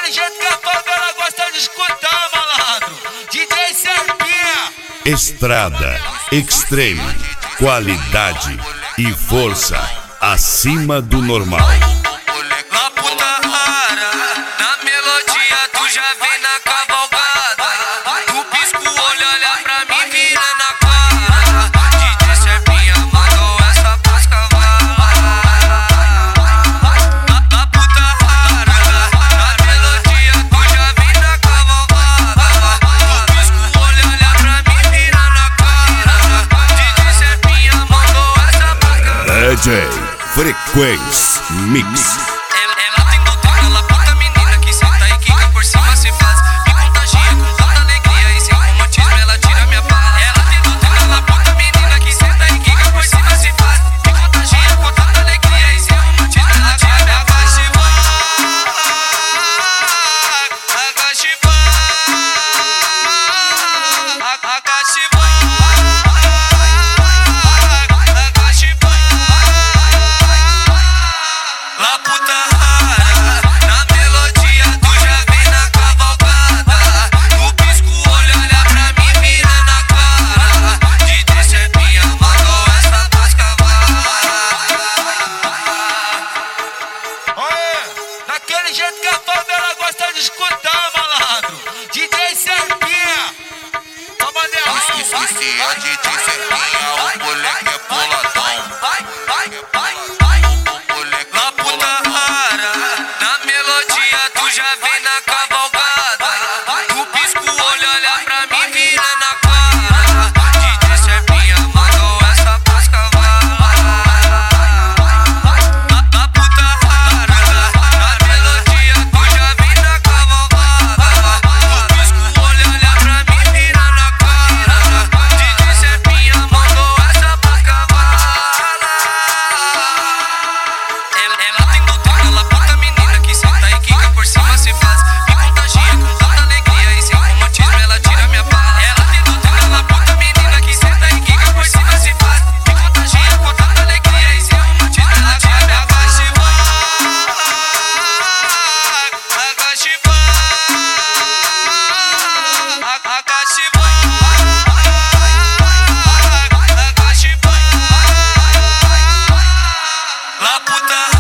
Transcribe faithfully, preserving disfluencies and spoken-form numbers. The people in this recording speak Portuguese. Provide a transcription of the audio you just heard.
Daquele jeito que a favela gosta de escutar, malandro. D J Serpinha. Estrada Extreme, qualidade e força acima do normal. Lá puta rara, na melodia tu já vem na cavalgada. Tu pisca o olho, olha pra mim, vira na cara. D J Serpinha mandou essa pras cavalas. Lá puta rara, na melodia tu já vem na cavalgada. Tu pisca o olho, olha pra mim, vira na cara. D J Serpinha mandou essa pras cavalas. D J Frequência Mix. Ela tem doutora, ela puta menina que senta e quica por cima se faz. Me contagia com tanta alegria e sem romantismo ela tira minha paz. Ela tem doutora, ela puta menina que senta e quica por cima se faz. Me contagia com tanta alegria e sem romantismo ela tira minha paz. Lá puta rara, na melodia tu já vem na cavalgada. Tu pisca o olho, olha pra mim, vira na cara. D J Serpinha mandou essa pras cavalas. Olha, daquele jeito que a favela gosta de escutar, malandro. D J Serpinha. Só Manel. Esqueci a D J Serpinha, o moleque é boladão. Vai, vai, vai. Lá puta rara, na melodia tu já vem na cavalgada. Tu pisca o olho, olha pra mim, vira na cara. D J Serpinha mandou essa pras cavalas. Lá puta rara, na melodia tu já vem na cavalgada. Tu pisca o olho, olha pra mim, vira na cara. D J Serpinha mandou essa pras cavalas. Ela tem doutora, ela puta menina que senta e quica por cima se faz. Me contagia com tanta alegria e sem romantismo ela tira minha paz. Ela tem doutora, ela puta menina que senta e quica por cima se faz. Me contagia com tanta alegria e sem romantismo ela tira minha paz. Lá puta